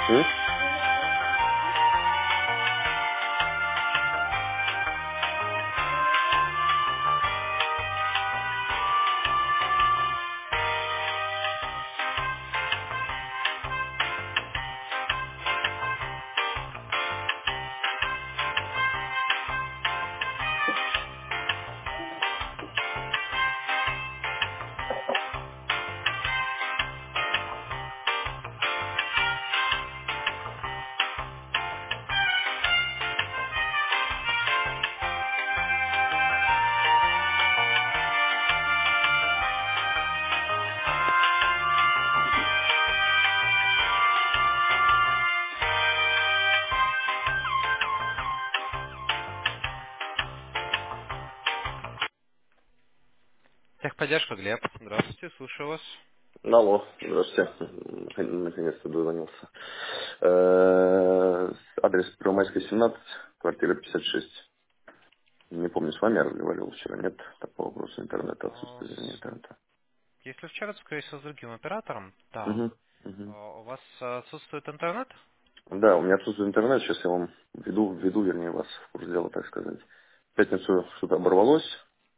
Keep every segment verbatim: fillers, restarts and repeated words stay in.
М? Техподдержка, Глеб. Здравствуйте, слушаю вас. Алло, здравствуйте. М, Наконец-то дозвонился. Э, Адрес Первомайская, семнадцать, квартира пятьдесят шесть. Не помню, с вами я разговаривал вчера, нет? Так по вопросу интернета, А, отсутствие с- интернета. Если вчера, то, скорее всего, с другим оператором, да. Угу, угу. А, У вас а, отсутствует интернет? Да, у меня отсутствует интернет, сейчас я вам веду, веду, вернее, вас в курс дела, так сказать. В пятницу что-то оборвалось,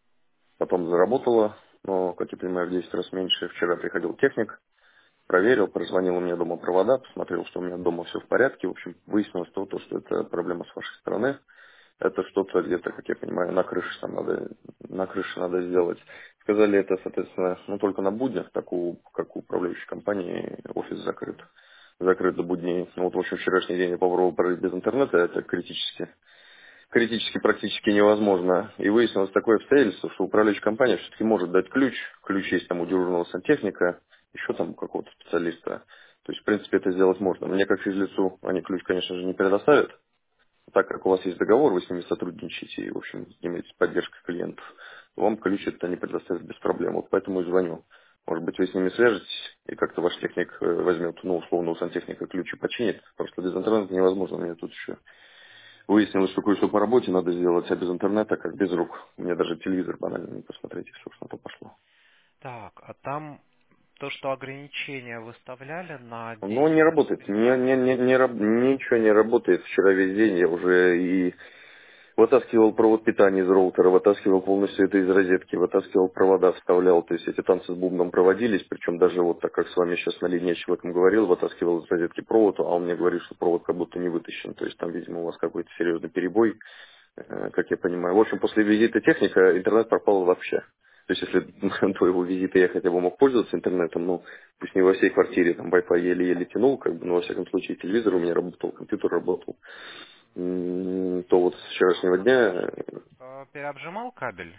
потом заработало, но, как я понимаю, в десять раз меньше. Вчера приходил техник, проверил, прозвонил у меня дома провода, посмотрел, что у меня дома все в порядке. В общем, выяснилось то, то, что это проблема с вашей стороны. Это что-то где-то, как я понимаю, на крыше там надо, на крыше надо сделать. Сказали это, соответственно, ну только на буднях, так у, как у управляющей компании, офис закрыт. Закрыт до будней. Ну вот, в общем, вчерашний день я попробовал прожить без интернета, это критически критически практически невозможно. И выяснилось такое обстоятельство, что управляющая компания все-таки может дать ключ. Ключ есть там у дежурного сантехника, еще там у какого-то специалиста. То есть, в принципе, это сделать можно. Мне как физлицу они ключ, конечно же, не предоставят. Так как у вас есть договор, вы с ними сотрудничаете и, в общем, занимаетесь поддержкой клиентов, то вам ключ это не предоставят без проблем. Вот поэтому и звоню. Может быть, вы с ними свяжетесь, и как-то ваш техник э, возьмет, ну, условно, у сантехника ключ и починит. Просто без интернета невозможно. Мне тут еще выяснилось, что кое-что по работе надо сделать, а без интернета, как без рук. Мне даже телевизор банально не посмотреть, если уж на то пошло. Так, а там то, что ограничения выставляли на Но не десять тысяч работает. Не, не, переходов. не, не раб- ничего не работает. Вчера весь день я уже и вытаскивал провод питания из роутера, вытаскивал полностью это из розетки, вытаскивал провода, вставлял. То есть эти танцы с бубном проводились, причем даже вот так как с вами сейчас на линии я об этом говорил, вытаскивал из розетки провод, а он мне говорит, что провод как будто не вытащен. То есть там, видимо, у вас какой-то серьезный перебой, э, как я понимаю. В общем, после визита техника интернет пропал вообще. То есть, если до его визита я хотя бы мог пользоваться интернетом, ну, пусть не во всей квартире, там, Wi-Fi еле-еле тянул, как бы, но, во всяком случае, телевизор у меня работал, компьютер работал, м, то вот с вчерашнего Он дня, пере- э, переобжимал кабель?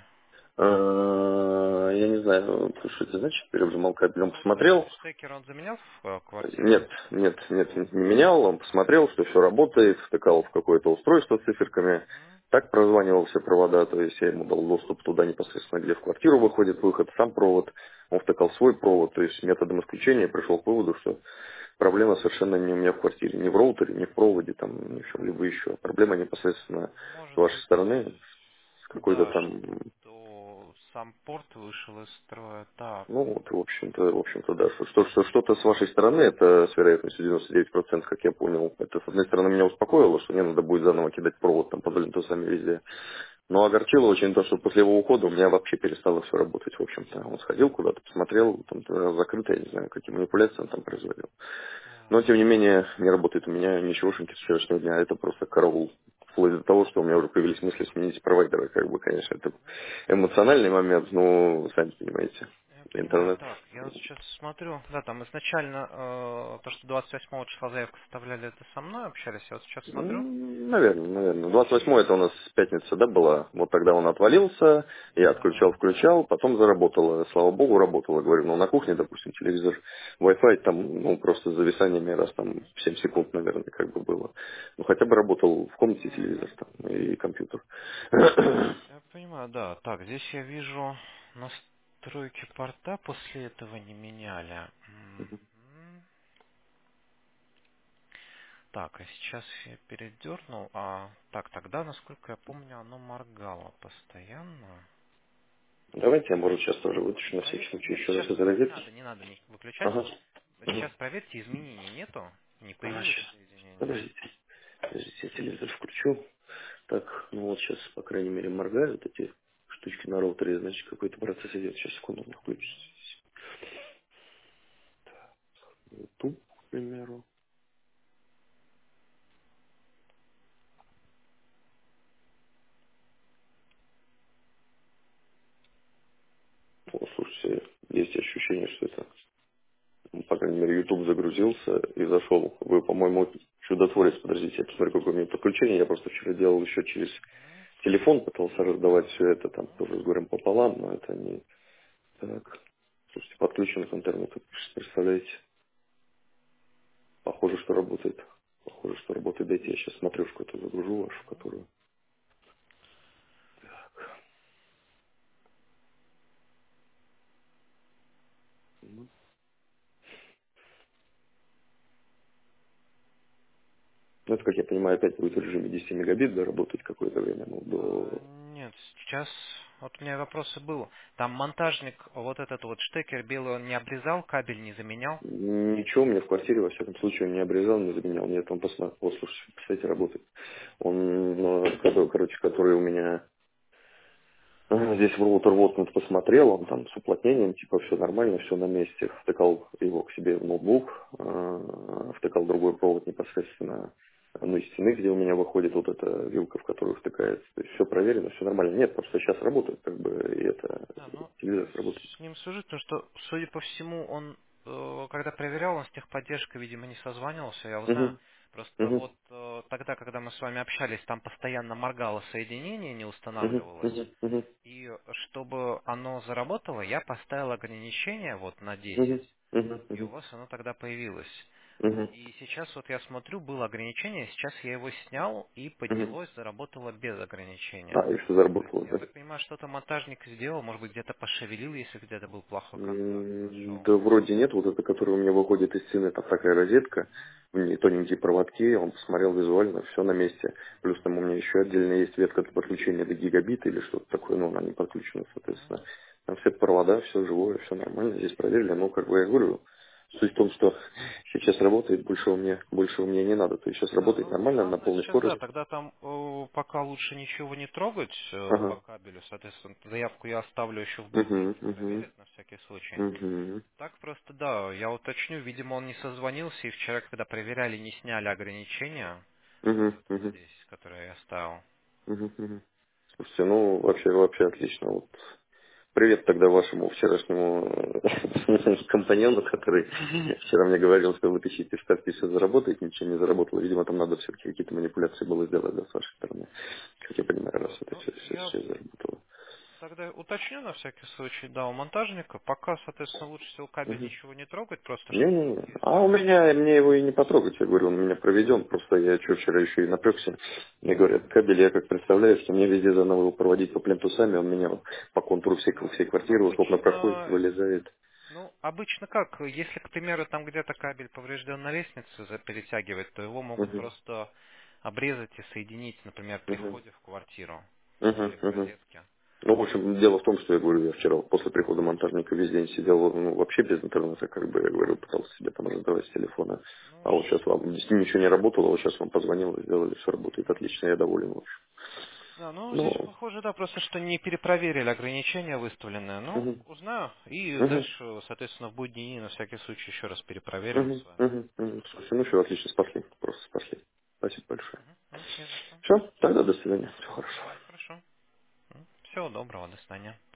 э, я не знаю, что это значит, пережимал кабель, он Ну, то есть посмотрел, штекер он заменял в э, квартире? нет, нет, нет, не менял, он посмотрел, что все работает, втыкал в какое-то устройство с циферками, Мгм. так прозванивал все провода, то есть я ему дал доступ туда непосредственно, где в квартиру выходит выход, сам провод, он втыкал свой провод, то есть методом исключения пришел к выводу, что проблема совершенно не у меня в квартире, не в роутере, не в проводе, там, ни в чем-либо еще. Проблема непосредственно с Может вашей быть, стороны, с какой-то да, там. что сам порт вышел из строя. Так, Ну, вот, в общем-то, в общем-то, да, что, что, что- что-то с вашей стороны, это с вероятностью девяносто девять процентов, как я понял, это, с одной стороны, меня успокоило, что не надо будет заново кидать провод там по сами везде, но огорчило очень то, что после его ухода у меня вообще перестало все работать, в общем-то. Он сходил куда-то, посмотрел, там э, закрыто, я не знаю, какие манипуляции он там производил. Но, так. тем не менее, не работает у меня ничегошеньки с вчерашнего дня, это просто караул. Вплоть до того, что у меня уже появились мысли сменить провайдера, как бы, конечно, это эмоциональный момент, но, сами понимаете, Я понимаю, интернет. так, я вот сейчас смотрю, да, там изначально э, то, что двадцать восьмого числа заявку составляли, это со мной общались, я вот сейчас смотрю. М, Наверное, наверное. двадцать восьмое это у нас пятница, да, была? Вот тогда он отвалился, я отключал, Да. включал, потом заработало. Слава богу, работало. Говорю, ну на кухне, допустим, телевизор, Wi-Fi там, ну просто с зависаниями раз там семь секунд, наверное, как бы было. Ну хотя бы работал в комнате телевизор Мгм. там и компьютер. Я понимаю, да. Так, здесь я вижу настройки порта после этого не меняли. Мгм. Так, а сейчас я передернул. А, так, тогда, насколько я помню, оно моргало постоянно. Давайте я, может, сейчас тоже вытащу на всякий Прове- случай Нет, еще сейчас раз из не розетки. надо, не надо не выключать. Ага. Сейчас проверьте, изменений нету. Не А, появилось сейчас. соединение? Подождите. Подождите, я телевизор включу. Так, ну вот сейчас, по крайней мере, моргают эти штучки на роутере, значит, какой-то процесс идет. Сейчас, секунду, он включится. YouTube, к примеру. О, слушайте, есть ощущение, что это, ну, по крайней мере, YouTube загрузился и зашел. Вы, по-моему, чудотворец, подождите, я посмотрю, какое у меня подключение. Я просто вчера делал еще через телефон, пытался раздавать все это, там тоже с горем пополам, но это не так. Слушайте, подключен к интернету, представляете? Похоже, что работает. Похоже, что работает. Дайте я сейчас смотрешку эту загружу вашу, которую... Ну, ну, это, как я понимаю, опять будет в режиме десять мегабит, да, работать какое-то время, ну, А, до... нет, сейчас вот у меня вопросы был. Там монтажник, вот этот вот штекер белый, он не обрезал, кабель не заменял? Ничего, у меня в квартире, во всяком случае, он не обрезал, не заменял. Нет, он посмотрел, о, слушайте, кстати, работает. Он, ну, который, короче, который у меня э, здесь в роутер вот посмотрел, он там с уплотнением, типа, все нормально, все на месте. Втыкал его к себе в ноутбук, э, втыкал другой провод непосредственно, ну, из стены, где у меня выходит вот эта вилка, в которую втыкается. То есть все проверено, все нормально. Нет, просто сейчас работает, как бы, и это, Да, ну я телевизор работает. с ним сужу, потому что, судя по всему, он, э, когда проверял, он с техподдержкой, видимо, не созванивался, я узнаю. Угу, Просто угу, вот э, тогда, когда мы с вами общались, там постоянно моргало соединение, не угу, устанавливалось. угу, угу, И чтобы оно заработало, я поставил ограничение вот на угу, десять. угу, И у угу. вас оно тогда появилось. Мгм. И сейчас вот я смотрю, было ограничение, сейчас я его снял и Мгм. поднялось, заработало без ограничения. А, и все То есть заработало, я да? так понимаю, что-то монтажник сделал, может быть где-то пошевелил, если где-то был плохой контакт, М, нашел. Да вроде нет, вот это, которое у меня выходит из стены, там такая розетка, в ней тоненькие проводки, он посмотрел визуально, все на месте. Плюс там у меня еще отдельно есть ветка для подключения до гигабита или что-то такое, но она не подключена, Мгм. соответственно. Там все провода, все живое, все нормально, здесь проверили, но, как бы я говорю, суть в том, что сейчас работает, больше у меня, больше у меня не надо. То есть сейчас Да, работает ну нормально, на главное полной сейчас, да, скорости. тогда там э, пока лучше ничего не трогать э, по Ага. кабелю, соответственно, заявку я оставлю еще в блоке, Угу, пусть угу, проверят на всякий случай. угу, Так просто, да, я уточню, видимо, он не созвонился, и вчера, когда проверяли, не сняли ограничения, угу, вот это вот угу. здесь, которое я ставил. Мгм, мгм. Слушайте, ну вообще, вообще отлично. Вот. Привет тогда вашему вчерашнему э, компаньону, который вчера мне говорил, что вытащите ставки, все заработает, ничего не заработало. Видимо, там надо все-таки какие-то манипуляции было сделать, да, с вашей стороны. Как я понимаю, раз Вот, это ну, все, все, я все заработало. тогда уточню на всякий случай, да, у монтажника. Пока, соответственно, лучше всего кабель Мгм. ничего не трогать, просто чтобы Не-не-не. А у если... меня, мне его и не потрогать, я говорю, он у меня проведен, просто я что, вчера еще и напрягся. Мне говорят, кабель, я как представляю, что мне везде заново его проводить по плинтусами, он меня вот по контуру всей, Ну, всей квартиры, вот окна проходит, обычно, вылезает. ну, обычно как? Если, к примеру, там где-то кабель поврежден на лестнице за- перетягивать, то его могут Мгм. просто обрезать и соединить, например, при Мгм. входе в квартиру Мгм. или в Мгм. розетке. Ну, в общем, дело в том, что я говорю, я вчера после прихода монтажника весь день сидел, ну, вообще без интернета, как бы, я говорю, пытался себе там раздавать с телефона. Ну, А вот сейчас вам, действительно ничего не работало, вот сейчас вам позвонил, сделали, все работает отлично, я доволен, в общем. да, ну здесь Ну, похоже, да, просто что не перепроверили ограничения выставленные. Ну, мгм. узнаю. И Мгм. дальше, соответственно, в будние дни на всякий случай еще раз перепроверим Мгм. с вами. Мгм. Мгм. Слушай, ну все, отлично, спасли, просто спасли. Спасибо большое. Мгм. Ну, не за что. Все, тогда до свидания, все хорошо. Мгм. Хорошо. Всего доброго, до свидания.